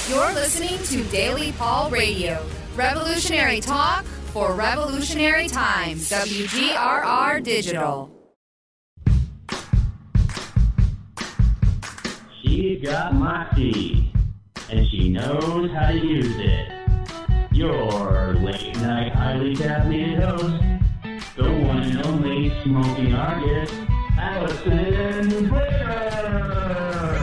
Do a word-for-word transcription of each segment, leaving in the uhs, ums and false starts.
You're listening to Daily Paul Radio. Revolutionary talk for revolutionary times. W G R R Digital. She's got my key, and she knows how to use it. Your late-night, highly caffeinated host, the one and only smoking artist, Allison Bricker.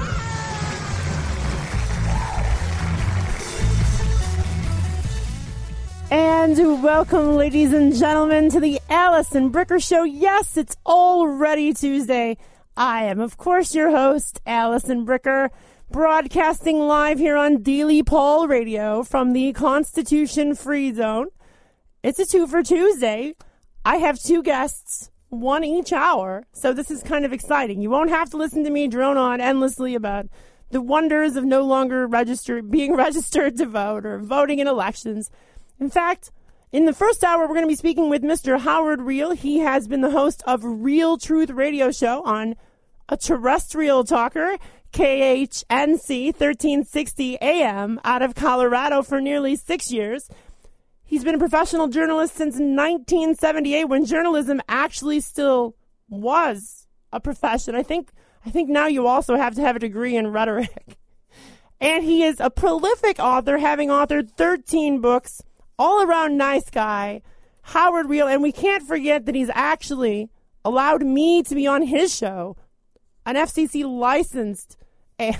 And welcome, ladies and gentlemen, to the Allison Bricker Show. Yes, it's already Tuesday. I am, of course, your host, Allison Bricker, broadcasting live here on Daily Paul Radio from the Constitution Free Zone. It's a two for Tuesday. I have two guests, one each hour, so this is kind of exciting. You won't have to listen to me drone on endlessly about the wonders of no longer registered, being registered to vote or voting in elections. In fact, in the first hour, we're going to be speaking with Mister Howard Reel. He has been the host of Real Truth Radio Show on a terrestrial talker, K H N C thirteen sixty A M, out of Colorado for nearly six years. He's been a professional journalist since nineteen seventy-eight, when journalism actually still was a profession. I think, I think now you also have to have a degree in rhetoric. And he is a prolific author, having authored thirteen books. All-around nice guy, Howard Reel, and we can't forget that he's actually allowed me to be on his show, an F C C-licensed A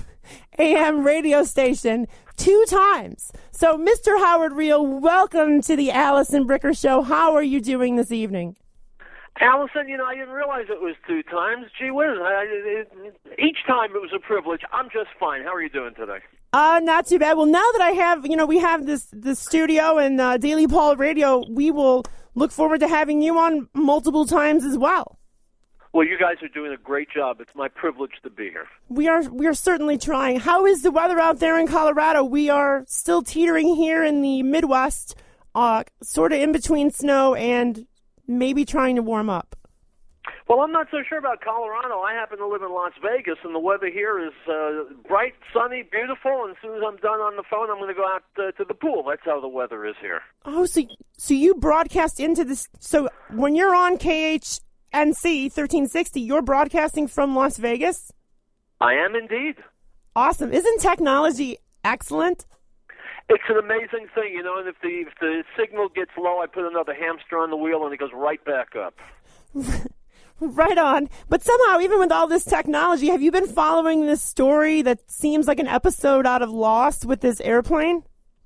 M radio station, two times. So, Mister Howard Reel, welcome to the Allison Bricker Show. How are you doing this evening? Allison, you know, I didn't realize it was two times. Gee whiz, I, it, each time it was a privilege. I'm just fine. How are you doing today? Uh, not too bad. Well, now that I have, you know, we have this, this studio and uh, Daily Paul Radio, we will look forward to having you on multiple times as well. Well, you guys are doing a great job. It's my privilege to be here. We are we are certainly trying. How is the weather out there in Colorado? We are still teetering here in the Midwest, uh, sort of in between snow and maybe trying to warm up. Well, I'm not so sure about Colorado. I happen to live in Las Vegas, and the weather here is uh, bright, sunny, beautiful. And as soon as I'm done on the phone, I'm going to go out uh, to the pool. That's how the weather is here. Oh, so so you broadcast into this. So when you're on K H N C thirteen sixty, you're broadcasting from Las Vegas? I am indeed. Awesome. Isn't technology excellent? It's an amazing thing, you know, and if the, if the signal gets low, I put another hamster on the wheel, and it goes right back up. Right on. But somehow, even with all this technology, have you been following this story that seems like an episode out of Lost with this airplane?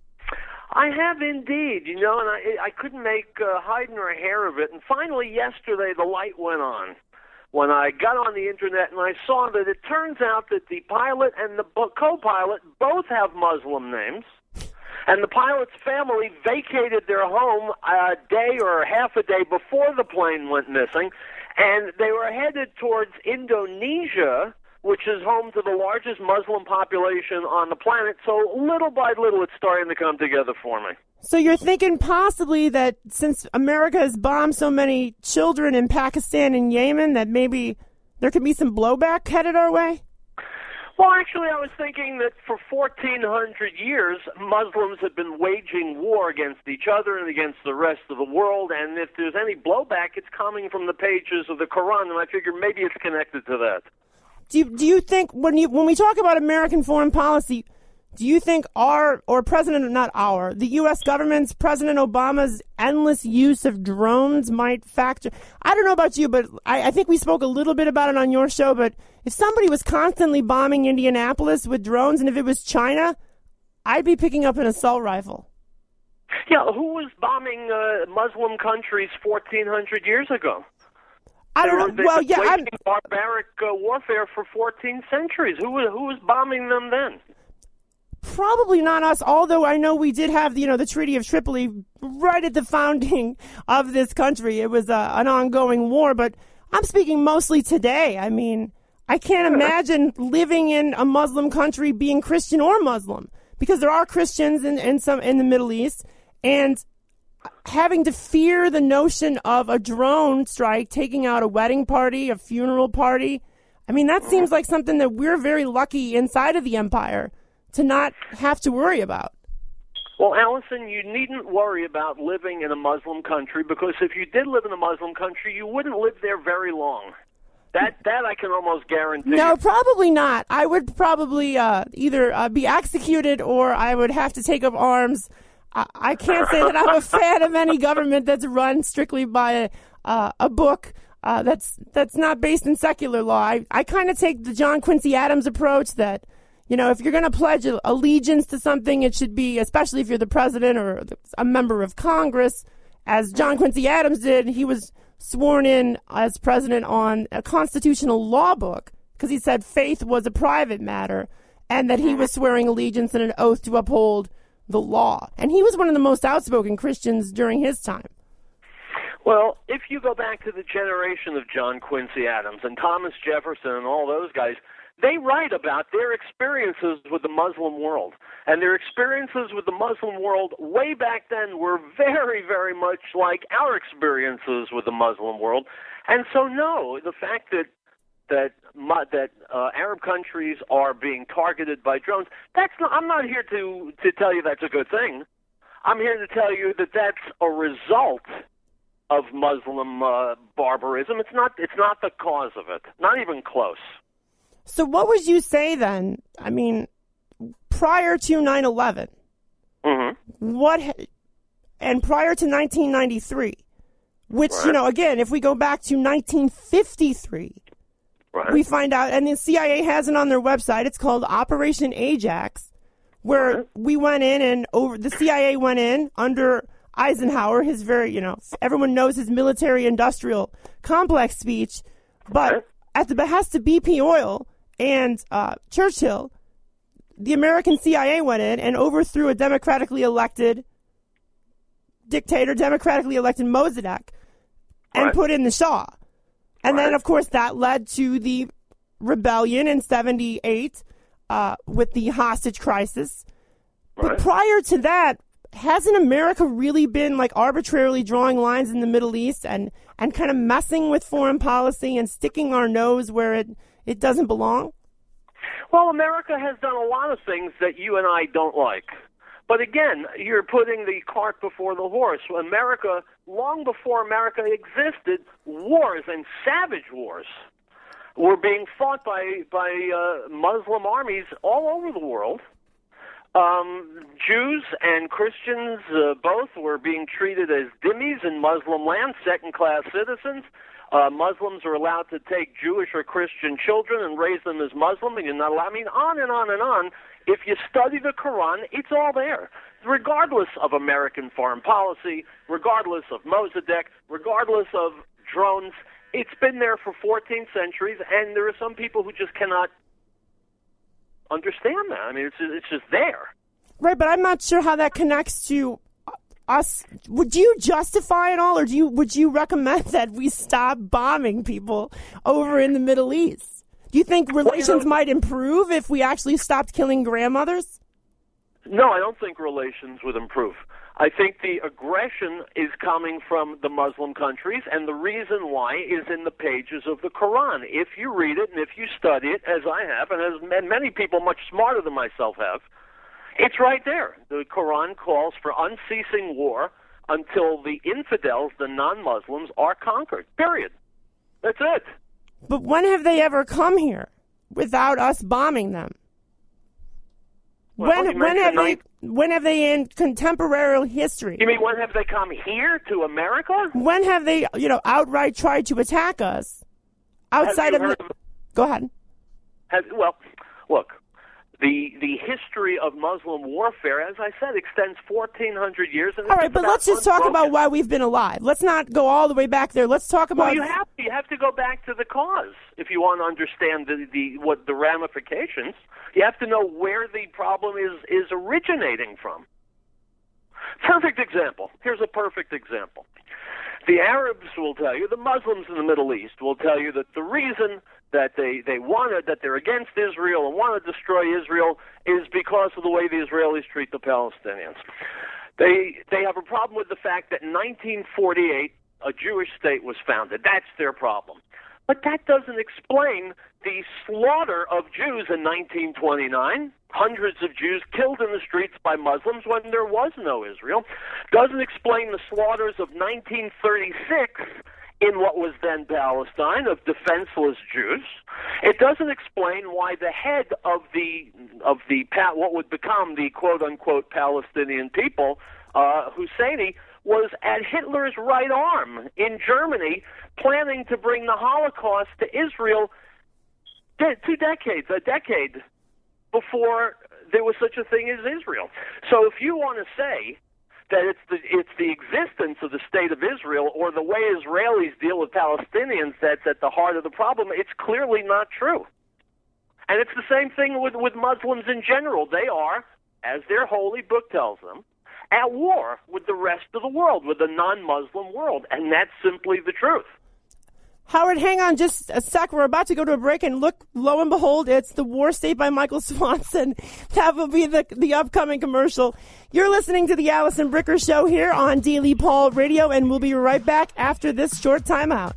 I have indeed, you know, and I I couldn't make uh, hide nor hair of it. And finally, yesterday, the light went on when I got on the Internet, and I saw that it turns out that the pilot and the co-pilot both have Muslim names. And the pilot's family vacated their home a day or half a day before the plane went missing. And they were headed towards Indonesia, which is home to the largest Muslim population on the planet. So little by little, it's starting to come together for me. So you're thinking possibly that since America has bombed so many children in Pakistan and Yemen, that maybe there could be some blowback headed our way? Well, actually, I was thinking that for fourteen hundred years, Muslims have been waging war against each other and against the rest of the world, and if there's any blowback, it's coming from the pages of the Quran, and I figure maybe it's connected to that. Do you, do you think, when you when we talk about American foreign policy, do you think our, or President, not our, the U S government's, President Obama's endless use of drones might factor? I don't know about you, but I, I think we spoke a little bit about it on your show, but if somebody was constantly bombing Indianapolis with drones, and if it was China, I'd be picking up an assault rifle. Yeah, who was bombing uh, Muslim countries fourteen hundred years ago? I don't know. Well, yeah, I'm barbaric uh, warfare for fourteen centuries. Who was who was bombing them then? Probably not us, although I know we did have, you know, the Treaty of Tripoli right at the founding of this country. It was uh, an ongoing war, but I'm speaking mostly today. I mean, I can't imagine living in a Muslim country being Christian or Muslim, because there are Christians in, in some in the Middle East, and having to fear the notion of a drone strike taking out a wedding party, a funeral party. I mean, that seems like something that we're very lucky inside of the empire to not have to worry about? Well, Allison, you needn't worry about living in a Muslim country, because if you did live in a Muslim country, you wouldn't live there very long. That that I can almost guarantee. No, probably not. I would probably uh, either uh, be executed or I would have to take up arms. I, I can't say that I'm a fan of any government that's run strictly by a, uh, a book uh, that's that's not based in secular law. I, I kind of take the John Quincy Adams approach that, you know, if you're going to pledge allegiance to something, it should be, especially if you're the president or a member of Congress, as John Quincy Adams did. He was sworn in as president on a constitutional law book because he said faith was a private matter and that he was swearing allegiance and an oath to uphold the law. And he was one of the most outspoken Christians during his time. Well, if you go back to the generation of John Quincy Adams and Thomas Jefferson and all those guys, they write about their experiences with the Muslim world. And their experiences with the Muslim world way back then were very, very much like our experiences with the Muslim world. And so, no, the fact that that that uh, Arab countries are being targeted by drones, that's not, I'm not here to, to tell you that's a good thing. I'm here to tell you that that's a result of Muslim uh, barbarism. It's not, it's not the cause of it, not even close. So what would you say then? I mean, prior to nine eleven, mm-hmm. what, and prior to nineteen ninety-three, which, right. you know, again, if we go back to nineteen fifty-three, right. we find out, and the C I A has it on their website, it's called Operation Ajax, where right. we went in and over, the C I A went in under Eisenhower, his very, you know, everyone knows his military-industrial complex speech, but right. at the behest of B P Oil and uh, Churchill, the American C I A went in and overthrew a democratically elected dictator, democratically elected Mossadegh, and right. put in the Shah. And right. then, of course, that led to the rebellion in seventy-eight uh, with the hostage crisis. Right. But prior to that, hasn't America really been like arbitrarily drawing lines in the Middle East and, and kind of messing with foreign policy and sticking our nose where it, it doesn't belong? Well, America has done a lot of things that you and I don't like. But again, you're putting the cart before the horse. America, long before America existed, wars and savage wars were being fought by, by uh, Muslim armies all over the world. Um, Jews and Christians uh, both were being treated as dhimmis in Muslim land, second-class citizens. Uh, Muslims are allowed to take Jewish or Christian children and raise them as Muslim, and you're not allowed. I mean, on and on and on. If you study the Quran, it's all there, regardless of American foreign policy, regardless of Mossadegh, regardless of drones. It's been there for fourteen centuries, and there are some people who just cannot understand that. I mean, it's it's just there. Right, but I'm not sure how that connects to us. Would you justify it all, or do you would you recommend that we stop bombing people over in the Middle East? Do you think relations well, you know, might improve if we actually stopped killing grandmothers? No, I don't think relations would improve. I think the aggression is coming from the Muslim countries, and the reason why is in the pages of the Quran. If you read it and if you study it, as I have, and as many people much smarter than myself have, it's right there. The Quran calls for unceasing war until the infidels, the non-Muslims, are conquered. Period. That's it. But when have they ever come here without us bombing them? Well, when when have they when have they in contemporary history? You mean when have they come here to America? When have they, you know, outright tried to attack us outside of the? of Go ahead. Have, well, look, the the history of Muslim warfare, as I said, extends fourteen hundred years. And all right, but let's just talk about why we've been alive. Let's not go all the way back there. Let's talk about. Well, you have to, you have to go back to the cause if you want to understand the, the what the ramifications. You have to know where the problem is is originating from. Perfect example. Here's a perfect example. The Arabs will tell you, the Muslims in the Middle East will tell you that the reason that they, they wanted, that they're against Israel and want to destroy Israel is because of the way the Israelis treat the Palestinians. They they have a problem with the fact that in nineteen forty-eight, a Jewish state was founded. That's their problem. But that doesn't explain the slaughter of Jews in nineteen twenty-nine, hundreds of Jews killed in the streets by Muslims when there was no Israel. Doesn't explain the slaughters of nineteen thirty-six in what was then Palestine of defenseless Jews. It doesn't explain why the head of the of the what would become the quote unquote Palestinian people, uh, Husseini, was at Hitler's right arm in Germany, planning to bring the Holocaust to Israel de- two decades, a decade before there was such a thing as Israel. So if you want to say that it's the it's the existence of the state of Israel or the way Israelis deal with Palestinians that's at the heart of the problem, it's clearly not true. And it's the same thing with, with Muslims in general. They are, as their holy book tells them, at war with the rest of the world, with the non-Muslim world, and that's simply the truth. Howard, hang on just a sec. We're about to go to a break, and look, lo and behold, it's The War State by Michael Swanson. That will be the, the upcoming commercial. You're listening to the Allison Bricker Show here on Daily Paul Radio, and we'll be right back after this short timeout.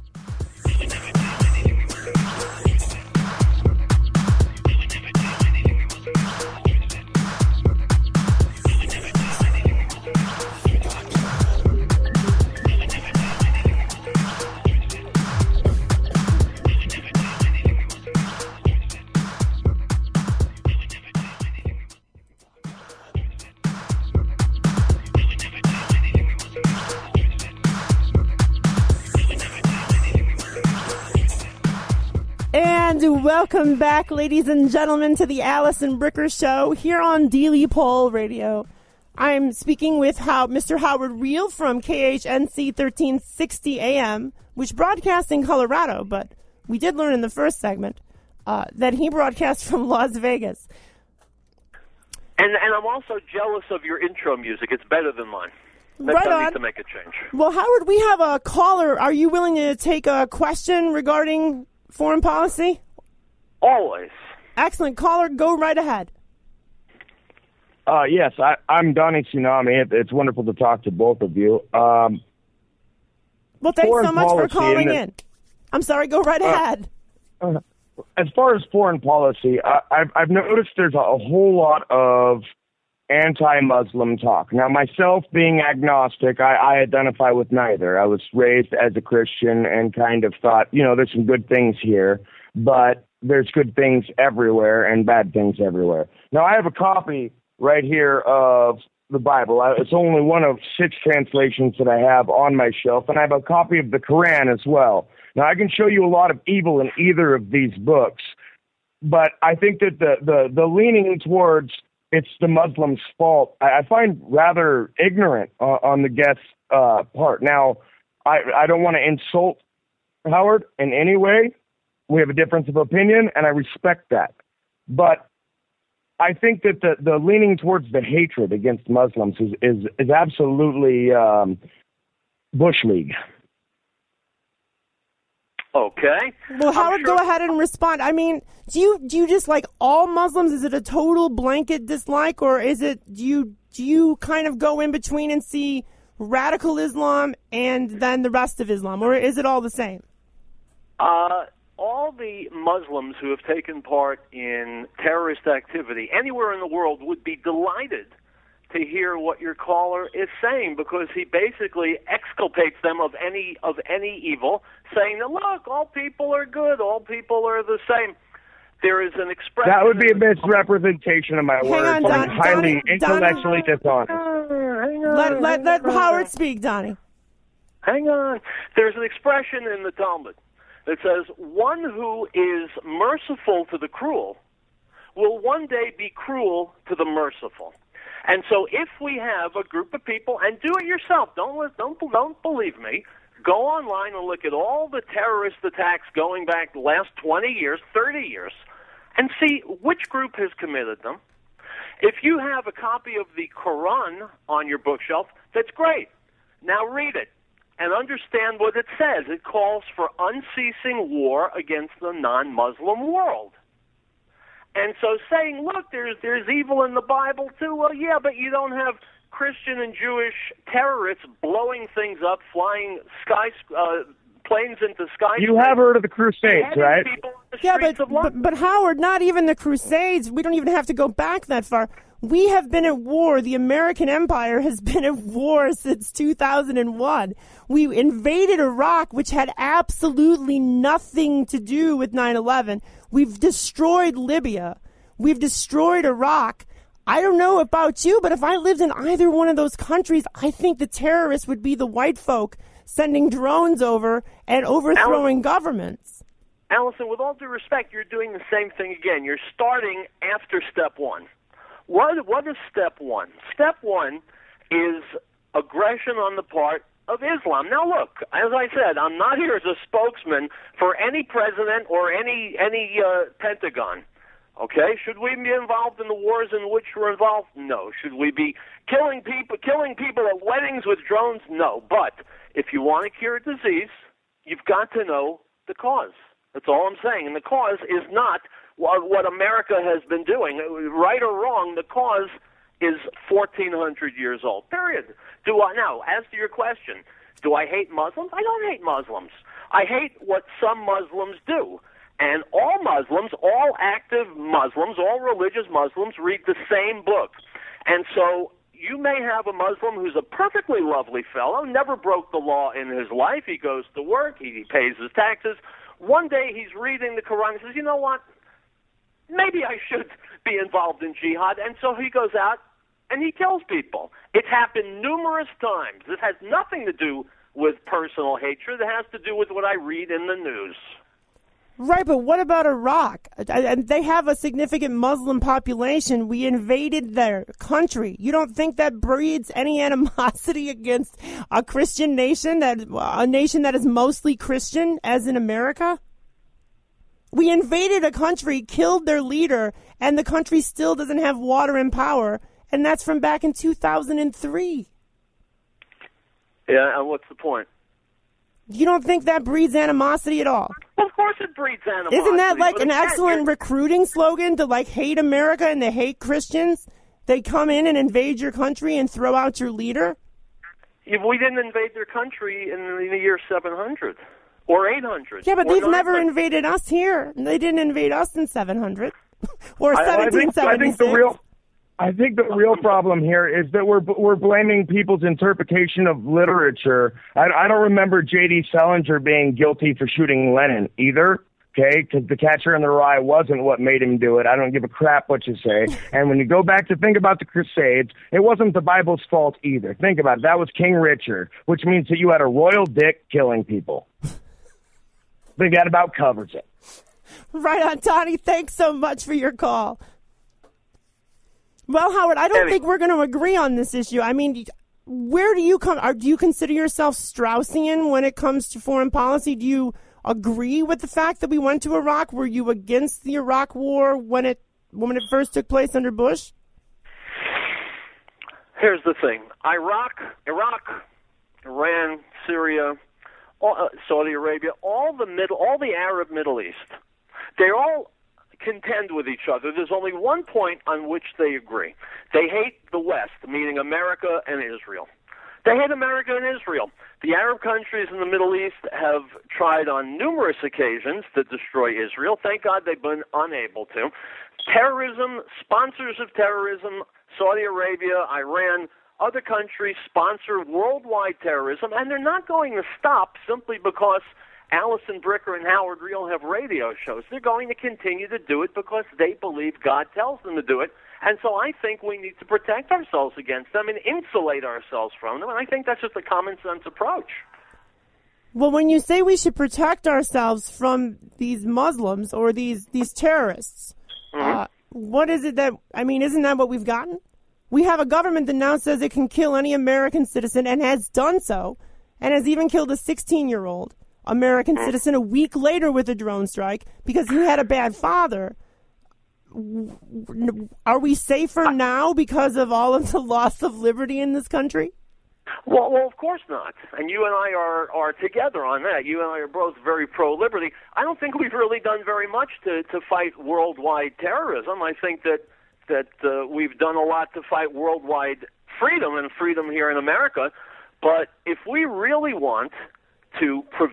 And welcome back, ladies and gentlemen, to the Allison Bricker Show here on Daily Paul Radio. I'm speaking with how Mister Howard Reel from K H N C thirteen sixty A M, which broadcasts in Colorado, but we did learn in the first segment uh, that he broadcasts from Las Vegas. And and I'm also jealous of your intro music. It's better than mine. That Right does on. need to make a change. Well, Howard, we have a caller. Are you willing to take a question regarding foreign policy? Always. Excellent. Caller, go right ahead. Uh, yes, I, I'm Donnie Tsunami. It, it's wonderful to talk to both of you. Um, well, thanks so much for calling the, in. I'm sorry, go right uh, ahead. Uh, as far as foreign policy, I, I've, I've noticed there's a, a whole lot of anti-Muslim talk. Now, myself being agnostic, I, I identify with neither. I was raised as a Christian and kind of thought, you know, there's some good things here, but there's good things everywhere and bad things everywhere. Now, I have a copy right here of the Bible. It's only one of six translations that I have on my shelf, and I have a copy of the Quran as well. Now, I can show you a lot of evil in either of these books, but I think that the, the, the leaning towards it's the Muslims' fault, I, I find rather ignorant uh, on the guest's uh, part. Now, I, I don't want to insult Howard in any way. We have a difference of opinion, and I respect that. But I think that the, the leaning towards the hatred against Muslims is, is, is absolutely um, Bush League. Okay. Well, Howard, sure. go ahead and respond. I mean, do you do you dislike all Muslims? Is it a total blanket dislike, or is it do you do you kind of go in between and see radical Islam and then the rest of Islam, or is it all the same? Uh, all the Muslims who have taken part in terrorist activity anywhere in the world would be delighted to hear what your caller is saying, because he basically exculpates them of any of any evil, saying that, look, all people are good, all people are the same. There is an expression... That would be a misrepresentation of my Hang words. on, Don, I'm highly Donnie, intellectually Donnie. dishonest. Hang on, Let let let hang on. Howard speak, Donnie. Hang on. There's an expression in the Talmud that says, one who is merciful to the cruel will one day be cruel to the merciful. And so if we have a group of people, and do it yourself, don't don't don't believe me, go online and look at all the terrorist attacks going back the last twenty years, thirty years, and see which group has committed them. If you have a copy of the Quran on your bookshelf, that's great. Now read it and understand what it says. It calls for unceasing war against the non-Muslim world. And so saying, look, there's there's evil in the Bible too, well, yeah, but you don't have Christian and Jewish terrorists blowing things up, flying sky uh, planes into sky. You have heard of the Crusades, right? Yeah, but, but but Howard, not even the Crusades. We don't even have to go back that far. We have been at war. The American Empire has been at war since two thousand one. We invaded Iraq, which had absolutely nothing to do with nine eleven. We've destroyed Libya. We've destroyed Iraq. I don't know about you, but if I lived in either one of those countries, I think the terrorists would be the white folk sending drones over and overthrowing Allison, governments. Allison, with all due respect, you're doing the same thing again. You're starting after step one. What, what is step one? Step one is aggression on the part of Islam. Now, look, as I said, I'm not here as a spokesman for any president or any any uh, Pentagon. Okay, should we be involved in the wars in which we're involved? No. Should we be killing people, killing people at weddings with drones? No. But if you want to cure a disease, you've got to know the cause. That's all I'm saying. And the cause is not what America has been doing. Right or wrong, the cause is fourteen hundred years old. Period. Do I now? As to your question, do I hate Muslims? I don't hate Muslims. I hate what some Muslims do. And all Muslims, all active Muslims, all religious Muslims read the same book. And so you may have a Muslim who's a perfectly lovely fellow, never broke the law in his life. He goes to work. He pays his taxes. One day he's reading the Quran and says, you know what? Maybe I should be involved in jihad. And so he goes out and he kills people. It's happened numerous times. It has nothing to do with personal hatred. It has to do with what I read in the news. Right, but what about Iraq? And they have a significant Muslim population. We invaded their country. You don't think that breeds any animosity against a Christian nation, that a nation that is mostly Christian, as in America? We invaded a country, killed their leader, and the country still doesn't have water and power, and that's from back in two thousand three. Yeah, and what's the point? You don't think that breeds animosity at all? Well, of course it breeds animosity. Isn't that like an again, excellent you're... recruiting slogan to like hate America and to hate Christians? They come in and invade your country and throw out your leader? If we didn't invade their country in the year seven hundred or eight hundred. Yeah, but they've never invaded us here. They didn't invade us in seven hundred or seventeen seventy-six. I, I, think, I think the real... I think the real problem here is that we're we're blaming people's interpretation of literature. I, I don't remember J D Salinger being guilty for shooting Lenin either, okay, because The Catcher in the Rye wasn't what made him do it. I don't give a crap what you say. And when you go back to think about the Crusades, it wasn't the Bible's fault either. Think about it. That was King Richard, which means that you had a royal dick killing people. I think that about covers it. Right on, Tony. Thanks so much for your call. Well, Howard, I don't think we're going to agree on this issue. I mean, where do you come? Are, do you consider yourself Straussian when it comes to foreign policy? Do you agree with the fact that we went to Iraq? Were you against the Iraq War when it when it first took place under Bush? Here's the thing: Iraq, Iraq, Iran, Syria, all, uh, Saudi Arabia, all the middle, all the Arab Middle East, they're all contend with each other. There's only one point on which they agree. They hate the West, meaning America and Israel. They hate America and Israel. The Arab countries in the Middle East have tried on numerous occasions to destroy Israel. Thank God they've been unable to. Terrorism, sponsors of terrorism, Saudi Arabia, Iran, other countries sponsor worldwide terrorism, and they're not going to stop simply because Allison Bricker and Howard Reel have radio shows. They're going to continue to do it because they believe God tells them to do it. And so I think we need to protect ourselves against them and insulate ourselves from them. And I think that's just a common sense approach. Well, when you say we should protect ourselves from these Muslims or these, these terrorists, mm-hmm. uh, what is it that, I mean, isn't that what we've gotten? We have a government that now says it can kill any American citizen and has done so and has even killed a sixteen-year-old. American citizen a week later with a drone strike because he had a bad father. Are we safer now because of all of the loss of liberty in this country? Well, well, of course not. And you and I are, are together on that. You and I are both very pro-liberty. I don't think we've really done very much to, to fight worldwide terrorism. I think that, that uh, we've done a lot to fight worldwide freedom and freedom here in America. But if we really want to prevent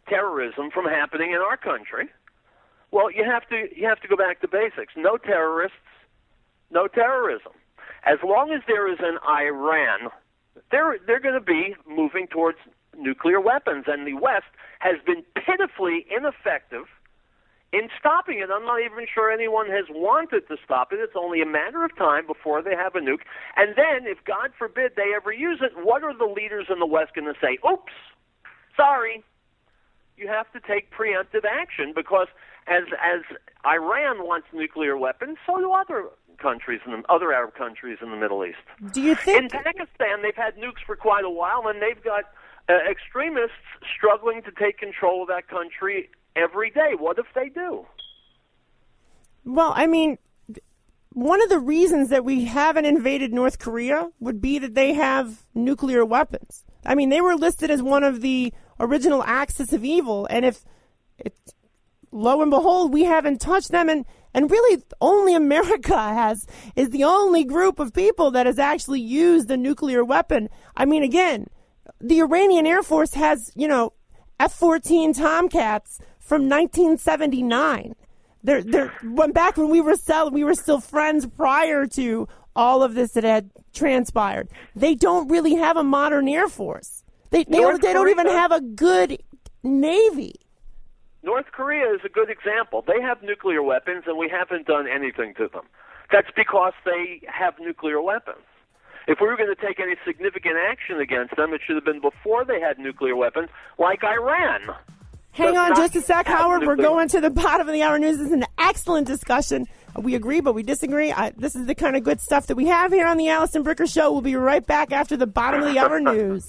terrorism from happening in our country? Well, you have to you have to go back to basics. No terrorists, no terrorism. As long as there is an Iran, they're they're going to be moving towards nuclear weapons, and the West has been pitifully ineffective in stopping it. I'm not even sure anyone has wanted to stop it. It's only a matter of time before they have a nuke. And then, if God forbid they ever use it, what are the leaders in the West going to say? Oops, sorry. You have to take preemptive action, because as as Iran wants nuclear weapons, so do other countries and other Arab countries in the Middle East. Do you think in Pakistan they've had nukes for quite a while, and they've got uh, extremists struggling to take control of that country every day? What if they do? Well, I mean, one of the reasons that we haven't invaded North Korea would be that they have nuclear weapons. I mean, they were listed as one of the original axis of evil, and if it's, lo and behold, we haven't touched them, and, and really only America has, is the only group of people that has actually used a nuclear weapon. I mean, again, the Iranian Air Force has, you know, F fourteen Tomcats from nineteen seventy-nine. They're, they're, when back when we were still, we were still friends prior to all of this that had transpired. They don't really have a modern Air Force. They they, don't, they don't even have a good Navy. North Korea is a good example. They have nuclear weapons, and we haven't done anything to them. That's because they have nuclear weapons. If we were going to take any significant action against them, it should have been before they had nuclear weapons, like Iran. Hang on just a sec, Howard. We're going to the bottom of the hour news. This is an excellent discussion. We agree, but we disagree. I, this is the kind of good stuff that we have here on the Allison Bricker Show. We'll be right back after the bottom of the hour news.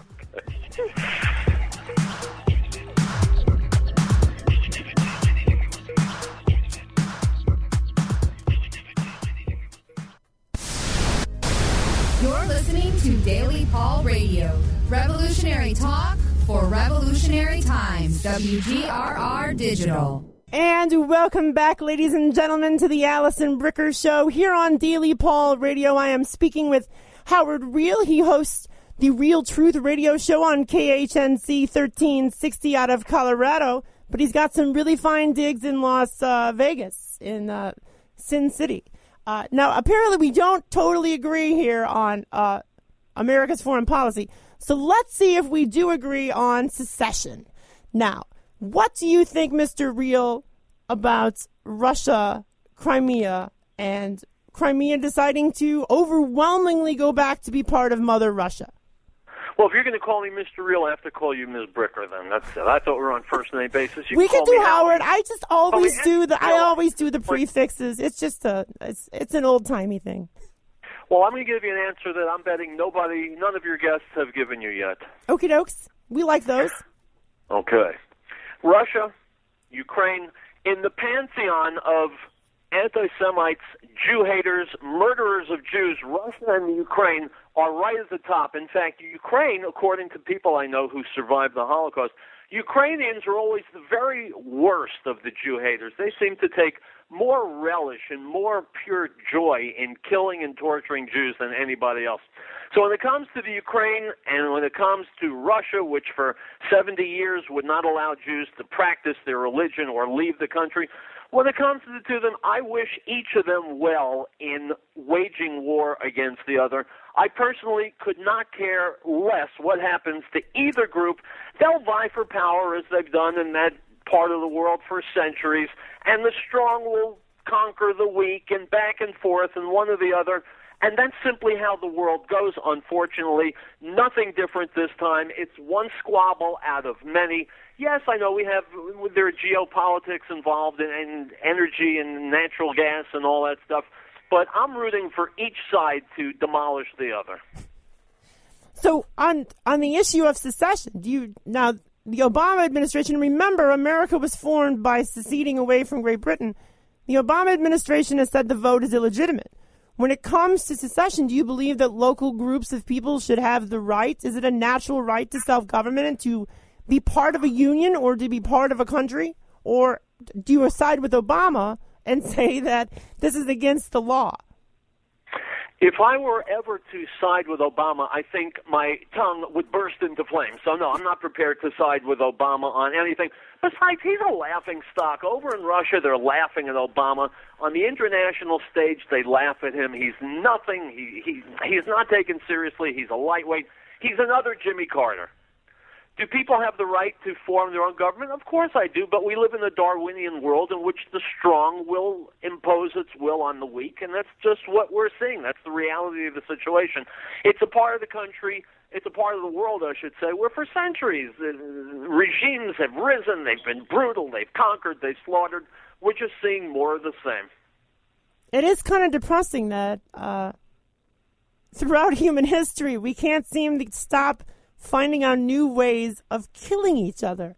You're listening to Daily Paul Radio. Revolutionary talk for revolutionary times. W G R R Digital. And welcome back, ladies and gentlemen, to the Allison Bricker Show here on Daily Paul Radio. I am speaking with Howard Reel. He hosts the Real Truth Radio Show on K H N C thirteen sixty out of Colorado. But he's got some really fine digs in Las uh, Vegas, in uh, Sin City. Uh, now, apparently we don't totally agree here on uh, America's foreign policy. So let's see if we do agree on secession. Now, what do you think, Mister Reel, about Russia, Crimea, and Crimea deciding to overwhelmingly go back to be part of Mother Russia? Well, if you're going to call me Mister Reel, I have to call you Miz Bricker. Then that's it. I thought we were on first name basis. You we can call do me Howard. I just always oh, do the. I well, always do the prefixes. It's just a. It's it's an old timey thing. Well, I'm going to give you an answer that I'm betting nobody, none of your guests have given you yet. Okie dokes. We like those. Okay. Russia, Ukraine, in the pantheon of anti-Semites, Jew haters, murderers of Jews, Russia and the Ukraine are right at the top. In fact, Ukraine, according to people I know who survived the Holocaust, Ukrainians are always the very worst of the Jew haters. They seem to take more relish and more pure joy in killing and torturing Jews than anybody else. So when it comes to the Ukraine and when it comes to Russia, which for seventy years would not allow Jews to practice their religion or leave the country, when it comes to the two of them, I wish each of them well in waging war against the other. I personally could not care less what happens to either group. They'll vie for power as they've done in that part of the world for centuries, and the strong will conquer the weak and back and forth and one or the other. And that's simply how the world goes, unfortunately. Nothing different this time. It's one squabble out of many. Yes, I know we have, there are geopolitics involved in, in energy and natural gas and all that stuff, but I'm rooting for each side to demolish the other. So on on the issue of secession, do you now the Obama administration, remember, America was formed by seceding away from Great Britain. The Obama administration has said the vote is illegitimate. When it comes to secession, do you believe that local groups of people should have the right? Is it a natural right to self-government and to be part of a union or to be part of a country? Or do you side with Obama and say that this is against the law? If I were ever to side with Obama, I think my tongue would burst into flames. So, no, I'm not prepared to side with Obama on anything. Besides, he's a laughing stock. Over in Russia, they're laughing at Obama. On the international stage, they laugh at him. He's nothing. He, he He's not taken seriously. He's a lightweight. He's another Jimmy Carter. Do people have the right to form their own government? Of course I do, but we live in a Darwinian world in which the strong will impose its will on the weak, and that's just what we're seeing. That's the reality of the situation. It's a part of the country, it's a part of the world, I should say, where for centuries uh, regimes have risen, they've been brutal, they've conquered, they've slaughtered. We're just seeing more of the same. It is kind of depressing that uh, throughout human history, we can't seem to stop finding out new ways of killing each other.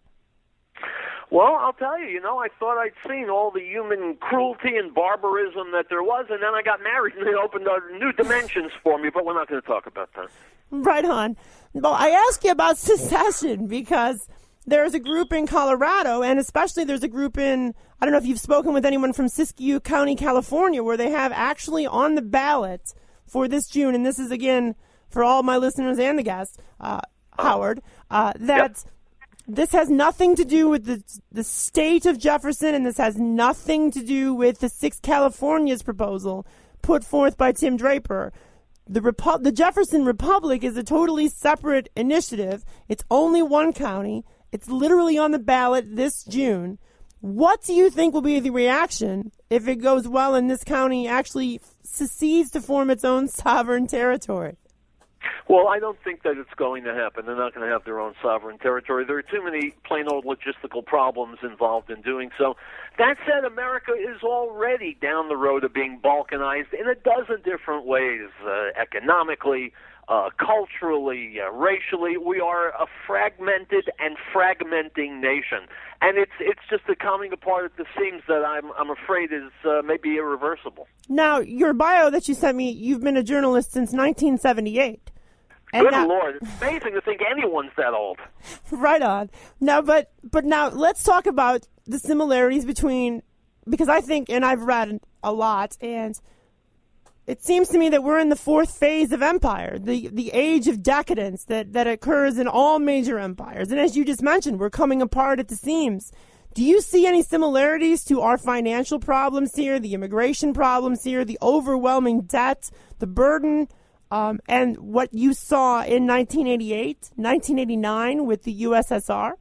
Well, I'll tell you, you know, I thought I'd seen all the human cruelty and barbarism that there was, and then I got married, and it opened up new dimensions for me, but we're not going to talk about that. Right on. Well, I ask you about secession because there's a group in Colorado, and especially there's a group in, I don't know if you've spoken with anyone from Siskiyou County, California, where they have actually on the ballot for this June, and this is, again, for all my listeners and the guests, uh, Howard, uh, that yep. This has nothing to do with the the state of Jefferson, and this has nothing to do with the Six Californias proposal put forth by Tim Draper. The Repu- the Jefferson Republic is a totally separate initiative. It's only one county. It's literally on the ballot this June. What do you think will be the reaction if it goes well and this county actually secedes to form its own sovereign territory? Well, I don't think that it's going to happen. They're not going to have their own sovereign territory. There are too many plain old logistical problems involved in doing so. That said, America is already down the road of being balkanized in a dozen different ways, uh, economically, uh, culturally, uh, racially. We are a fragmented and fragmenting nation. And it's it's just a coming apart at the seams that I'm I'm afraid is uh, maybe irreversible. Now, your bio that you sent me, you've been a journalist since nineteen seventy-eight. And Good now, Lord, it's amazing to think anyone's that old. Right on. Now, but but now let's talk about the similarities between, because I think, and I've read a lot, and it seems to me that we're in the fourth phase of empire, the the age of decadence that, that occurs in all major empires. And as you just mentioned, we're coming apart at the seams. Do you see any similarities to our financial problems here, the immigration problems here, the overwhelming debt, the burden, um, and what you saw in nineteen eighty-eight, nineteen eighty-nine with the U S S R?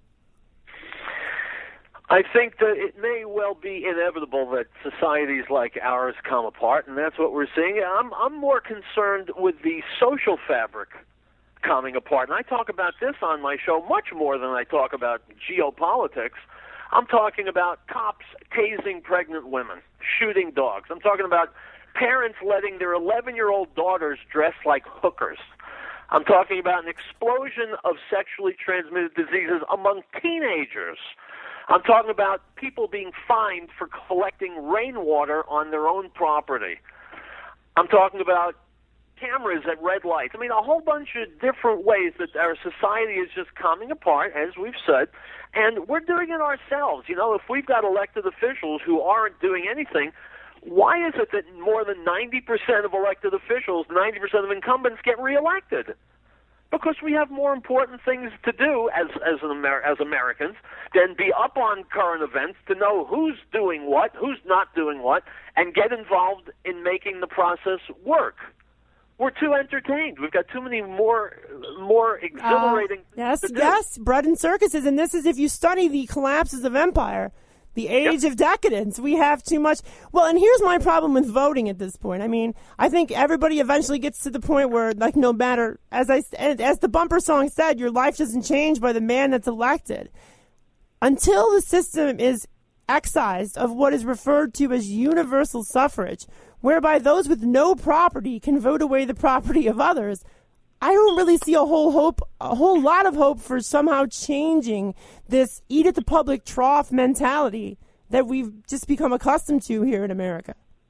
I think that it may well be inevitable that societies like ours come apart, and that's what we're seeing. I'm, I'm more concerned with the social fabric coming apart, and I talk about this on my show much more than I talk about geopolitics. I'm talking about cops tasing pregnant women, shooting dogs. I'm talking about parents letting their eleven-year-old daughters dress like hookers. I'm talking about an explosion of sexually transmitted diseases among teenagers. I'm talking about people being fined for collecting rainwater on their own property. I'm talking about cameras at red lights. I mean, a whole bunch of different ways that our society is just coming apart, as we've said, and we're doing it ourselves. You know, if we've got elected officials who aren't doing anything, why is it that more than ninety percent of elected officials, ninety percent of incumbents get reelected? Because we have more important things to do as as an Amer- as Americans than be up on current events to know who's doing what, who's not doing what, and get involved in making the process work. We're too entertained. We've got too many more more exhilarating uh, yes, things to do. Yes, bread and circuses. And this is if you study the collapses of empire, the age yep. of decadence. We have too much. Well, and here's my problem with voting at this point. I mean, I think everybody eventually gets to the point where, like, no matter, as I as the bumper song said, your life doesn't change by the man that's elected. Until the system is excised of what is referred to as universal suffrage, whereby those with no property can vote away the property of others, I don't really see a whole hope, a whole lot of hope for somehow changing this eat at the public trough mentality that we've just become accustomed to here in America.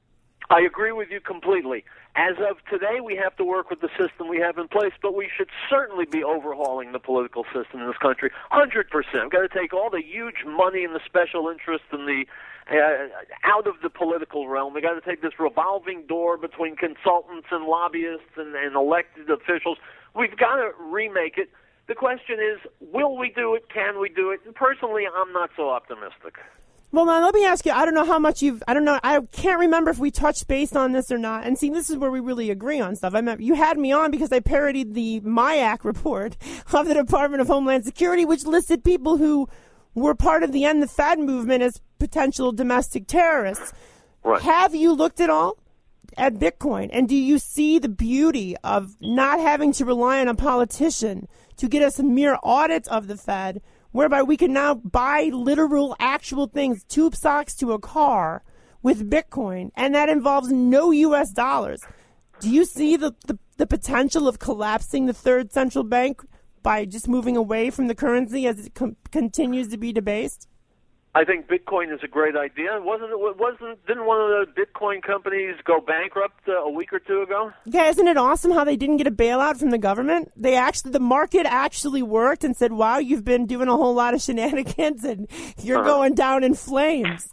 I agree with you completely. As of today, we have to work with the system we have in place, but we should certainly be overhauling the political system in this country, one hundred percent. We've got to take all the huge money and the special interests and the uh, out of the political realm. We've got to take this revolving door between consultants and lobbyists and, and elected officials. We've got to remake it. The question is, will we do it? Can we do it? And personally, I'm not so optimistic. Well, now let me ask you, I don't know how much you've, I don't know, I can't remember if we touched base on this or not. And see, this is where we really agree on stuff. I mean, you had me on because I parodied the MIAC report of the Department of Homeland Security, which listed people who were part of the End the Fed movement as potential domestic terrorists. Right. Have you looked at all at Bitcoin? And do you see the beauty of not having to rely on a politician to get us a mere audit of the Fed, whereby we can now buy literal, actual things, tube socks to a car with Bitcoin, and that involves no U S dollars? Do you see the, the, the potential of collapsing the third central bank by just moving away from the currency as it com- continues to be debased? I think Bitcoin is a great idea. Wasn't it? Wasn't didn't one of the Bitcoin companies go bankrupt uh, a week or two ago? Yeah, isn't it awesome how they didn't get a bailout from the government? They actually, the market actually worked and said, "Wow, you've been doing a whole lot of shenanigans, and you're uh-huh. going down in flames."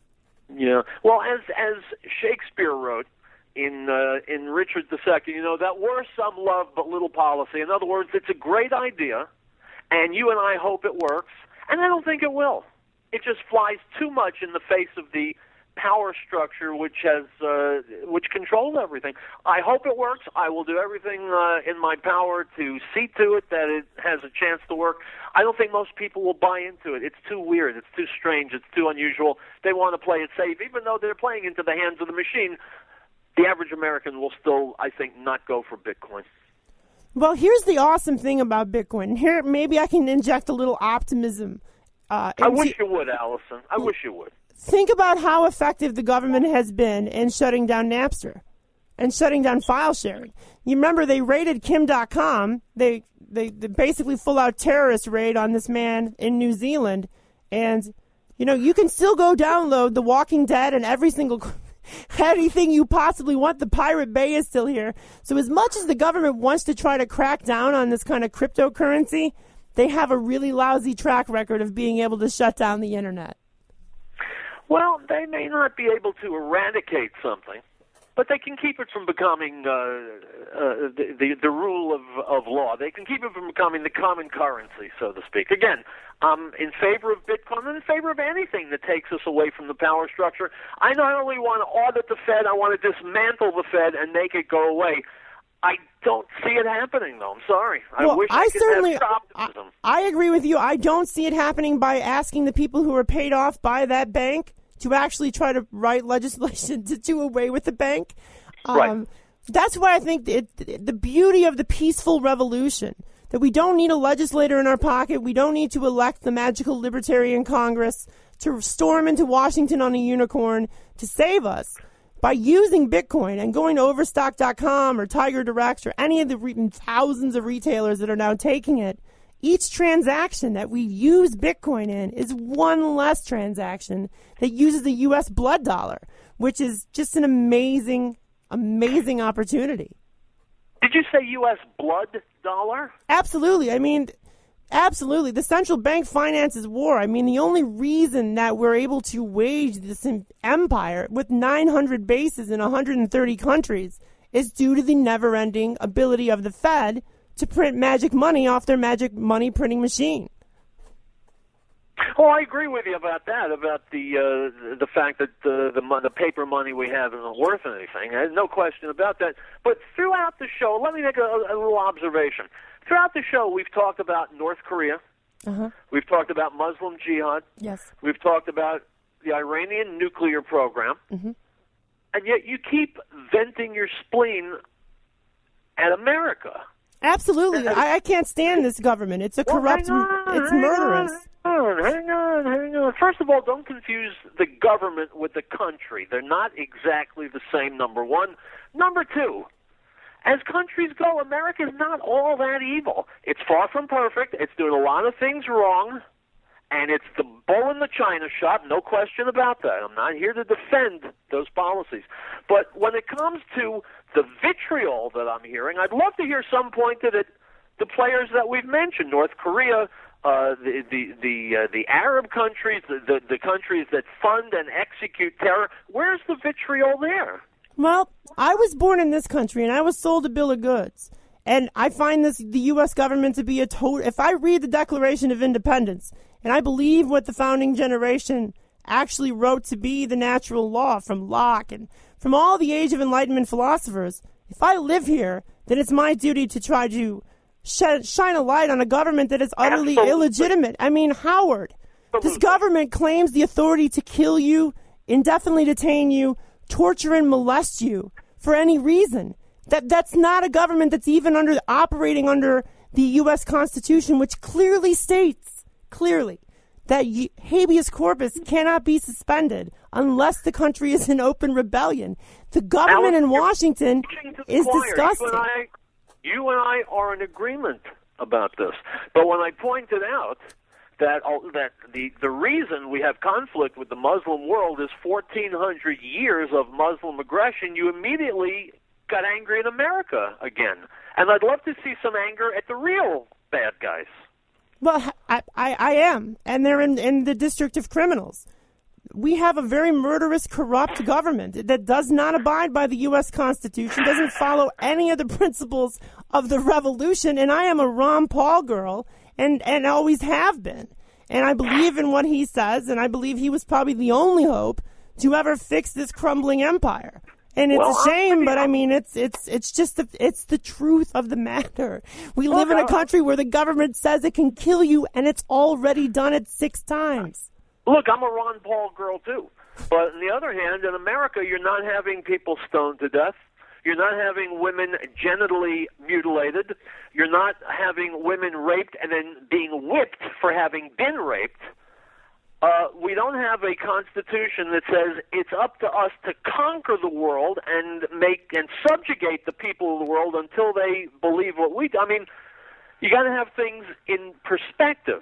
Yeah. Well, as as Shakespeare wrote in uh, in Richard the Second, you know, that war some love but little policy. In other words, it's a great idea, and you and I hope it works, and I don't think it will. It just flies too much in the face of the power structure which has uh, which controls everything. I hope it works. I will do everything uh, in my power to see to it that it has a chance to work. I don't think most people will buy into it. It's too weird. It's too strange. It's too unusual. They want to play it safe, even though they're playing into the hands of the machine. The average American will still, I think, not go for Bitcoin. Well, here's the awesome thing about Bitcoin. Here, maybe I can inject a little optimism. Uh, I wish you would, Allison. I wish you would. Think about how effective the government has been in shutting down Napster and shutting down file sharing. You remember they raided Kim dot com. They, they, they basically full-out terrorist raid on this man in New Zealand. And, you know, you can still go download The Walking Dead and every single anything you possibly want. The Pirate Bay is still here. So as much as the government wants to try to crack down on this kind of cryptocurrency, they have a really lousy track record of being able to shut down the internet. Well, they may not be able to eradicate something, but they can keep it from becoming uh, uh, the, the the rule of, of law. They can keep it from becoming the common currency, so to speak. Again, I'm in favor of Bitcoin. I'm in favor of anything that takes us away from the power structure. I not only want to audit the Fed, I want to dismantle the Fed and make it go away. I don't see it happening, though. I'm sorry. I well, wish I, I could certainly, have optimism. I, I agree with you. I don't see it happening by asking the people who are paid off by that bank to actually try to write legislation to do away with the bank. Um, right. That's why I think it, the beauty of the peaceful revolution, that we don't need a legislator in our pocket. We don't need to elect the magical libertarian Congress to storm into Washington on a unicorn to save us. By using Bitcoin and going to Overstock dot com or Tiger Direct or any of the re- thousands of retailers that are now taking it, each transaction that we use Bitcoin in is one less transaction that uses a U S blood dollar, which is just an amazing, amazing opportunity. Did you say U S blood dollar? Absolutely. I mean, absolutely. The central bank finances war. I mean, the only reason that we're able to wage this empire with nine hundred bases in one hundred thirty countries is due to the never-ending ability of the Fed to print magic money off their magic money printing machine. Oh, I agree with you about that, about the uh, the fact that the, the the paper money we have isn't worth anything. There's no question about that. But throughout the show, let me make a, a little observation. Throughout the show, we've talked about North Korea. Uh-huh. We've talked about Muslim jihad. Yes. We've talked about the Iranian nuclear program. Mm-hmm. And yet you keep venting your spleen at America. Absolutely. I, I can't stand this government. It's a well, corrupt, hang on, it's hang murderous. On, hang on, hang on. First of all, don't confuse the government with the country. They're not exactly the same, number one. Number two, as countries go, America is not all that evil. It's far from perfect. It's doing a lot of things wrong. and it's the bull in the china shop, no question about that. I'm not here to defend those policies. But when it comes to the vitriol that I'm hearing, I'd love to hear some pointed at the players that we've mentioned, North Korea, uh, the the the, uh, the Arab countries, the, the, the countries that fund and execute terror. Where's the vitriol there? Well, I was born in this country, and I was sold a bill of goods. And I find this the U S government to be a total... If I read the Declaration of Independence, and I believe what the founding generation actually wrote to be the natural law from Locke and from all the Age of Enlightenment philosophers, if I live here, then it's my duty to try to sh- shine a light on a government that is utterly Absolutely. illegitimate. I mean, Howard, Absolutely. This government claims the authority to kill you, indefinitely detain you, torture and molest you for any reason. That that's not a government that's even under operating under the U S Constitution, which clearly states, clearly, that habeas corpus cannot be suspended unless the country is in open rebellion. The government in Washington is disgusting. You and, I, you and I are in agreement about this. But when I pointed out that that the, the reason we have conflict with the Muslim world is fourteen hundred years of Muslim aggression, you immediately got angry at America again. And I'd love to see some anger at the real bad guys. Well, I, I, I am, and they're in, in the District of Criminals. We have a very murderous, corrupt government that does not abide by the U S Constitution, doesn't follow any of the principles of the revolution, and I am a Ron Paul girl, and, and always have been. And I believe in what he says, and I believe he was probably the only hope to ever fix this crumbling empire. And it's well, a shame, but I mean, it's it's it's just the, it's the truth of the matter. We live in a country where the government says it can kill you, and it's already done it six times. Look, I'm a Ron Paul girl too, but on the other hand, in America, you're not having people stoned to death. You're not having women genitally mutilated. You're not having women raped and then being whipped for having been raped. Uh, we don't have a constitution that says it's up to us to conquer the world and make and subjugate the people of the world until they believe what we do. I mean, you got to have things in perspective.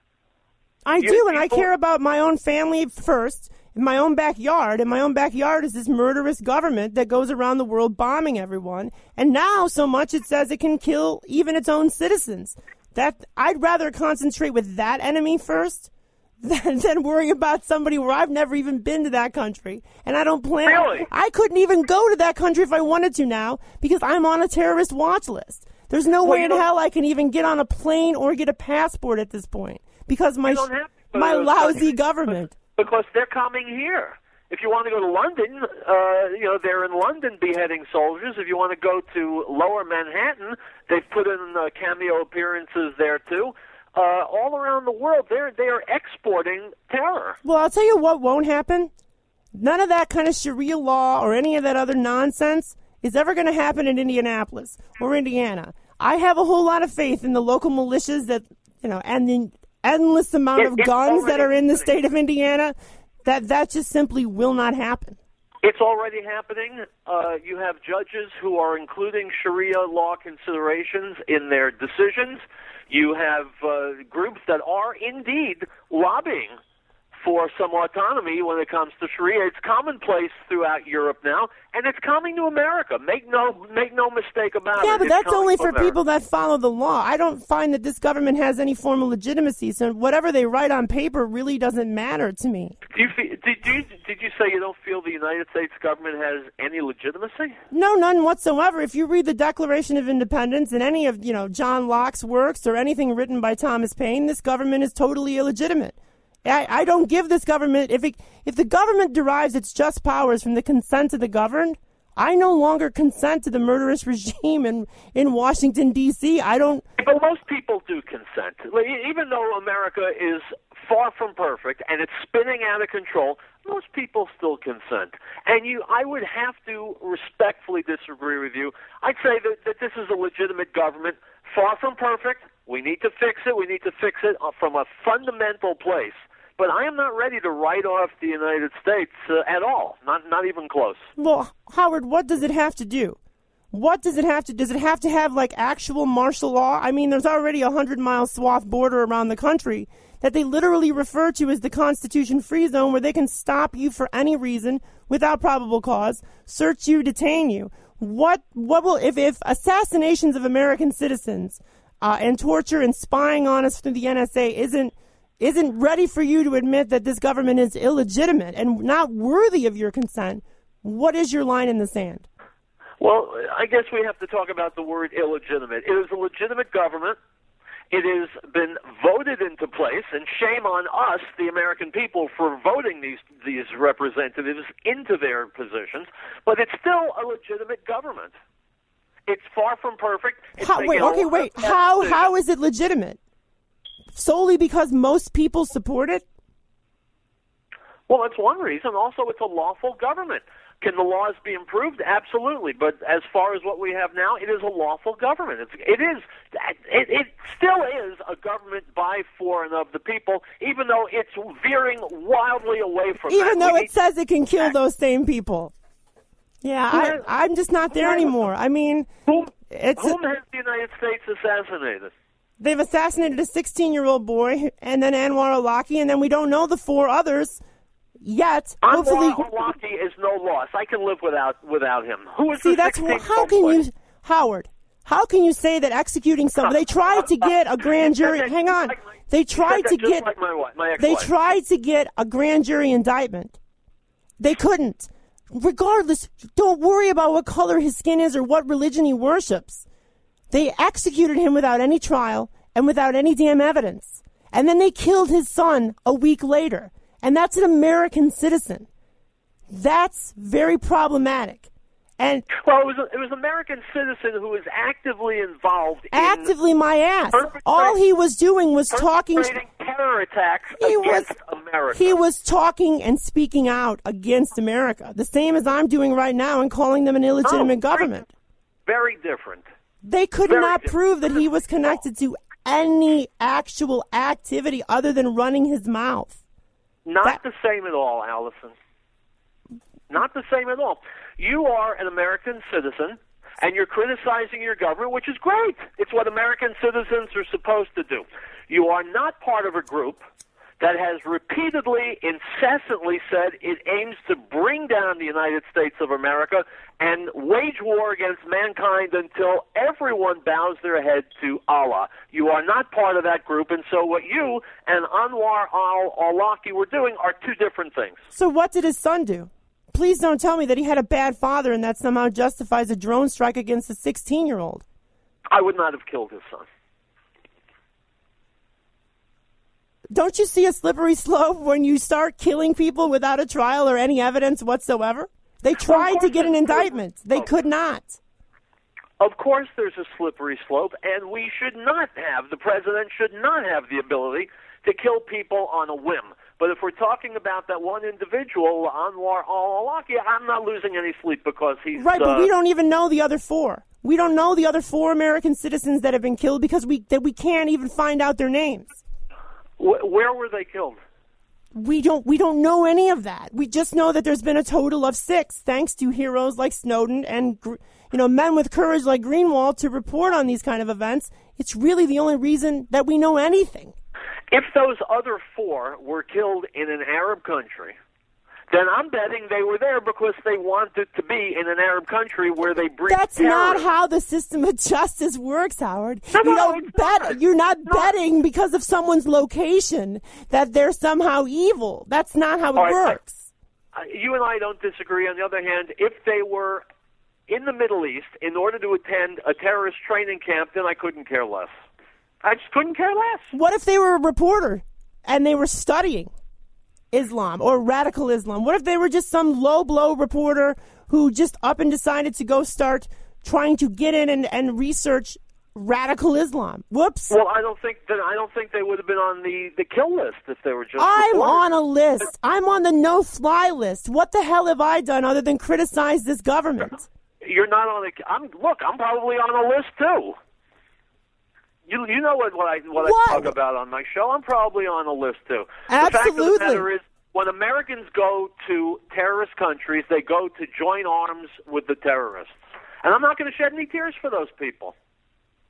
I you, do, and people, I care about my own family first, in my own backyard. And my own backyard is this murderous government that goes around the world bombing everyone. And now so much it says it can kill even its own citizens. That I'd rather concentrate with that enemy first Than, than worry about somebody where I've never even been to that country, and I don't plan. Really? I couldn't even go to that country if I wanted to now because I'm on a terrorist watch list. There's no well, way in hell I can even get on a plane or get a passport at this point because my my lousy government. Because they're coming here. If you want to go to London, uh, you know they're in London beheading soldiers. If you want to go to Lower Manhattan, they've put in uh, cameo appearances there too. Uh, all around the world, they're they are exporting terror. Well, I'll tell you what won't happen. None of that kind of Sharia law or any of that other nonsense is ever going to happen in Indianapolis or Indiana. I have a whole lot of faith in the local militias that, you know, and the endless amount it, of guns that are in the state of Indiana, that that just simply will not happen. It's already happening. Uh, you have judges who are including Sharia law considerations in their decisions. You have uh, groups that are indeed lobbying for some autonomy when it comes to Sharia. It's commonplace throughout Europe now, and it's coming to America. Make no make no mistake about yeah, it. Yeah, but it's that's only for America. people that follow the law. I don't find that this government has any form of legitimacy, so whatever they write on paper really doesn't matter to me. Do you feel, did you did you say you don't feel the United States government has any legitimacy? No, none whatsoever. If you read the Declaration of Independence and any of, you know, John Locke's works or anything written by Thomas Paine, this government is totally illegitimate. I, I don't give this government, if it, if the government derives its just powers from the consent of the governed, I no longer consent to the murderous regime in, in Washington, D C I don't... But most people do consent. Even though America is far from perfect and it's spinning out of control, most people still consent. And you, I would have to respectfully disagree with you. I'd say that, that this is a legitimate government, far from perfect. We need to fix it. We need to fix it from a fundamental place. But I am not ready to write off the United States uh, at all, not not even close. Well, Howard, what does it have to do? What does it have to, does it have to have like actual martial law? I mean, there's already a hundred mile swath border around the country that they literally refer to as the Constitution-free zone, where they can stop you for any reason without probable cause, search you, detain you. What what will if, if assassinations of American citizens uh, and torture and spying on us through the N S A isn't isn't ready for you to admit that this government is illegitimate and not worthy of your consent, what is your line in the sand? Well, I guess we have to talk about the word illegitimate. It is a legitimate government. It has been voted into place, and shame on us, the American people, for voting these these representatives into their positions, but it's still a legitimate government. It's far from perfect. It's How, wait, okay, wait. How how is it legitimate? Solely because most people support it? Well, that's one reason. Also, it's a lawful government. Can the laws be improved? Absolutely. But as far as what we have now, it is a lawful government. It's, it is. It, it still is a government by, for, and of the people, even though it's veering wildly away from that. Even though We it need- says it can kill those same people. Yeah, I, I'm just not there anymore. I mean, Whom, it's whom has the United States assassinated? they've assassinated a sixteen-year-old boy and then Anwar al-Awlaki, and then we don't know the four others yet. Hopefully, Anwar al-Awlaki is no loss. I can live without without him. Who is see the that's how can boy? you, Howard? How can you say that executing someone? They tried to get a grand jury. That- Hang on. like my- They tried that to just get. like my wife, my They ex-wife. tried to get a grand jury indictment. They couldn't. Regardless, don't worry about what color his skin is or what religion he worships. They executed him without any trial and without any damn evidence. And then they killed his son a week later. And that's an American citizen. That's very problematic. And Well, it was a, it was an American citizen who was actively involved in actively my ass. perpetrate- All he was doing was talking. perpetrating terror attacks He was, against America. he was talking and speaking out against America, the same as I'm doing right now and calling them an illegitimate Oh, government. Very different. They could very not different. prove that he was connected to any actual activity other than running his mouth. Not That- the same at all, Allison. Not the same at all. You are an American citizen, and you're criticizing your government, which is great. It's what American citizens are supposed to do. You are not part of a group that has repeatedly, incessantly said it aims to bring down the United States of America and wage war against mankind until everyone bows their head to Allah. You are not part of that group, and so what you and Anwar al-Awlaki were doing are two different things. So what did his son do? Please don't tell me that he had a bad father and that somehow justifies a drone strike against a sixteen-year-old. I would not have killed his son. Don't you see a slippery slope when you start killing people without a trial or any evidence whatsoever? They tried to course get an there's- indictment. They could not. Of course there's a slippery slope, and we should not have, the president should not have the ability to kill people on a whim. But if we're talking about that one individual, Anwar al-Awlaki, I'm not losing any sleep because he's... Right, but uh, we don't even know the other four. We don't know the other four American citizens that have been killed because we that we can't even find out their names. wh- where were they killed? We don't we don't know any of that. We just know that there's been a total of six, thanks to heroes like Snowden and you know men with courage like Greenwald to report on these kind of events. It's really the only reason that we know anything. If those other four were killed in an Arab country, then I'm betting they were there because they wanted to be in an Arab country where they breed That's not terrorism. how the system of justice works, Howard. No, you no, don't it's bet. not. You're not No. betting because of someone's location that they're somehow evil. That's not how it All right, works. Uh, you and I don't disagree. On the other hand, if they were in the Middle East in order to attend a terrorist training camp, then I couldn't care less. I just couldn't care less. What if they were a reporter and they were studying Islam or radical Islam? What if they were just some low blow reporter who just up and decided to go start trying to get in and, and research radical Islam? Whoops. Well, I don't think that I don't think they would have been on the, the kill list if they were just. I'm reporters. on a list. I'm on the no-fly list. What the hell have I done other than criticize this government? You're not on a. I'm look. I'm probably on a list too. You you know what what I what, What? I talk about on my show. I'm probably on a list too. The fact of Absolutely. the matter is, when Americans go to terrorist countries, they go to join arms with the terrorists, and I'm not going to shed any tears for those people.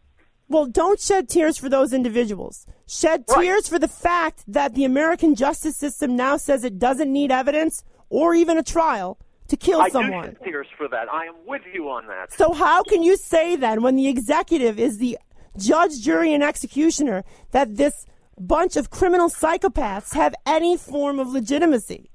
Well, don't shed tears for those individuals. Shed Right. tears for the fact that the American justice system now says it doesn't need evidence or even a trial to kill I someone. do shed tears for that. I am with you on that. So how can you say then, when the executive is the judge, jury, and executioner, that this bunch of criminal psychopaths have any form of legitimacy?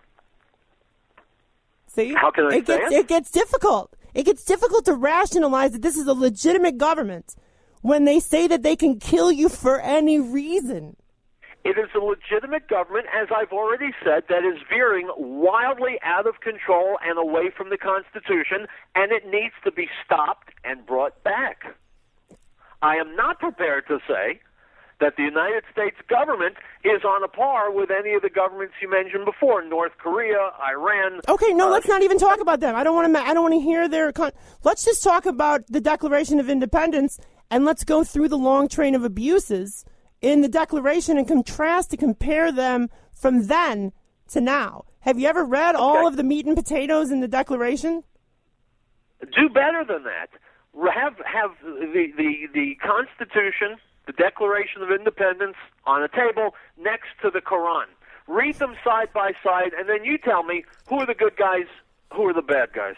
See? How can I it say gets, it? It gets difficult. It gets difficult to rationalize that this is a legitimate government when they say that they can kill you for any reason. It is a legitimate government, as I've already said, that is veering wildly out of control and away from the Constitution, and it needs to be stopped and brought back. I am not prepared to say that the United States government is on a par with any of the governments you mentioned before, North Korea, Iran. Okay, no, uh, let's not even talk about them. I don't want to. I don't want to hear their. Con- let's just talk about the Declaration of Independence, and let's go through the long train of abuses in the Declaration and contrast to compare them from then to now. Have you ever read Okay. all of the meat and potatoes in the Declaration? Do better than that. Have have the, the, the Constitution, the Declaration of Independence on a table next to the Quran. Read them side by side, and then you tell me who are the good guys, who are the bad guys.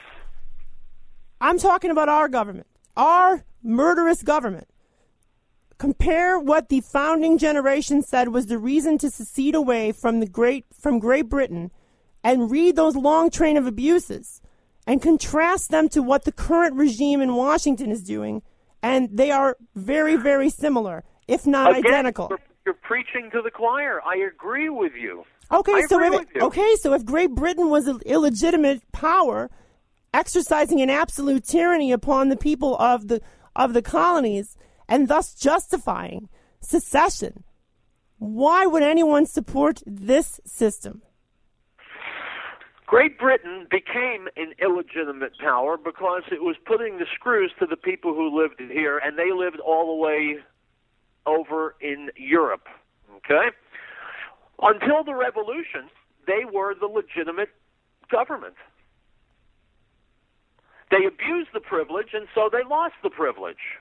I'm talking about our government, our murderous government. Compare what the founding generation said was the reason to secede away from the great from Great Britain, and read those long train of abuses, and contrast them to what the current regime in Washington is doing, and they are very, very similar, if not Again, identical. You're, you're preaching to the choir. I agree with you. Okay, I so agree if with you. okay, so if Great Britain was an illegitimate power, exercising an absolute tyranny upon the people of the of the colonies, and thus justifying secession, why would anyone support this system? Great Britain became an illegitimate power because it was putting the screws to the people who lived here, and they lived all the way over in Europe. Okay? Until the Revolution, they were the legitimate government. They abused the privilege, and so they lost the privilege.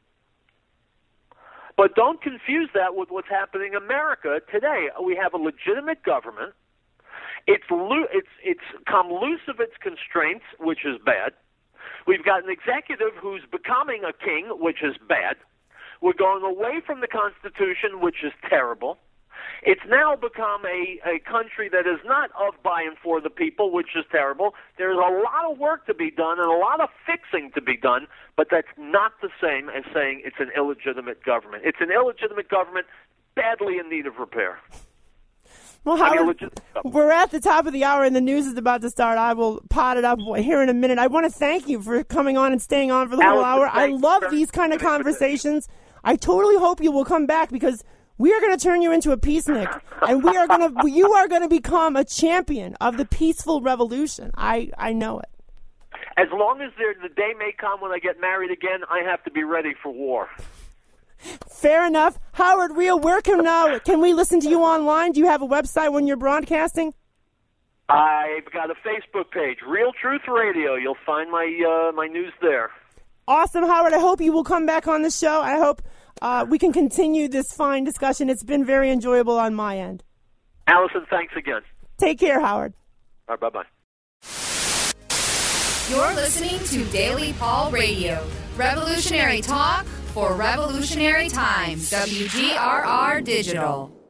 But don't confuse that with what's happening in America today. We have a legitimate government. It's loo- it's it's come loose of its constraints, which is bad. We've got an executive who's becoming a king, which is bad. We're going away from the Constitution, which is terrible. It's now become a, a country that is not of, by, and for the people, which is terrible. There's a lot of work to be done and a lot of fixing to be done, but that's not the same as saying it's an illegitimate government. It's an illegitimate government badly in need of repair. Well, I mean, Howard, legit- we're at the top of the hour and the news is about to start. I will pot it up here in a minute. I want to thank you for coming on and staying on for the whole Allison, hour. I thank you love very these kind of much. conversations. I totally hope you will come back because we are going to turn you into a peacenik, and we are going to you are going to become a champion of the peaceful revolution. I, I know it. As long as there, the day may come when I get married again, I have to be ready for war. Fair enough. Howard Real, where can now can we listen to you online? Do you have a website when you're broadcasting? I've got a Facebook page, Real Truth Radio. You'll find my uh, my news there. Awesome, Howard. I hope you will come back on the show. I hope uh, we can continue this fine discussion. It's been very enjoyable on my end. Allison, thanks again. Take care, Howard. All right, bye-bye. You're listening to Daily Paul Radio. Revolutionary talk for revolutionary times. W G R R Digital.